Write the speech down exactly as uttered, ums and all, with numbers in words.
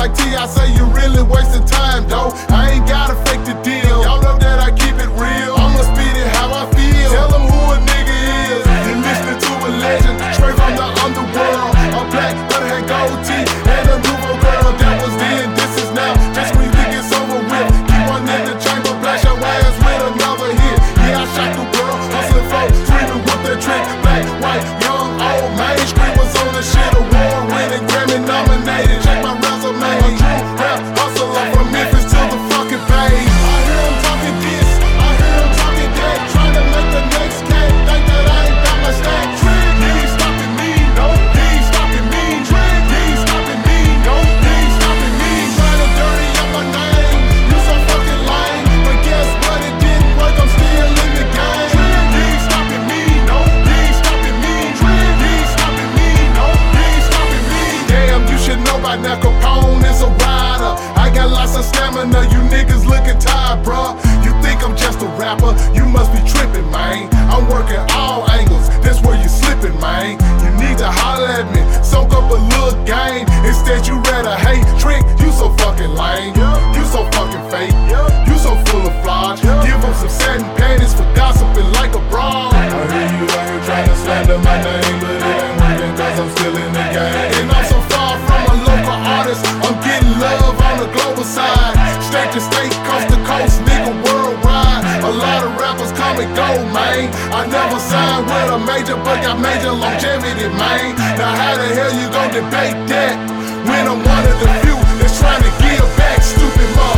like T, I say you really wasting time, though. I ain't gotta fake the deal. Y'all know that I keep it real. I'ma spit it how I feel. Tell them who a nigga is. You're listening to a legend, straight from the underworld. A black, but had gold teeth, and a nouveau girl. That was then, this is now. Just when you think it's over with, keep one in the chamber, blast your ass with another hit. Yeah, I shot the world, hustling flow, screaming with the trick. Black, white, young, old, mainstream was on the shit. Award winning, Grammy nominated. Check my resume. A true rap hustler from Memphis to the fucking Bay. I hear him talking this, I hear him talking that. Trying to make the next cat think that I ain't got my stack. You ain't stopping me, no. You ain't stopping me. You ain't stopping me, no. You ain't stopping me. Trying to dirty up my name. You so fucking lame. But guess what? It didn't work. I'm still in the game. You ain't stopping me, no. You ain't stopping me. You ain't stopping me, no. You ain't stopping me. Damn, you should know by now Capone is a rider. I got lots of stamina. You niggas looking tired, bruh. You think I'm just a rapper? You must be tripping, man. I'm working all angles. That's where you slipping, man. You need to holler at me, soak up a little game. Instead, you rather hate trick. You so fucking lame. You so fucking fake. You so full of flaws. Give them some satin panties for gossiping like a broad. I hear you out here trying to slander my name, but it ain't working cause I'm still in the game. And I'm so far from a local artist, I'm getting love on the global side. State to state, coast to coast, nigga worldwide. A lot of rappers come and go, man. I never signed with a major, but got major longevity, man. Now how the hell you gon' debate that when I'm one of the few that's trying to give back, stupid mother?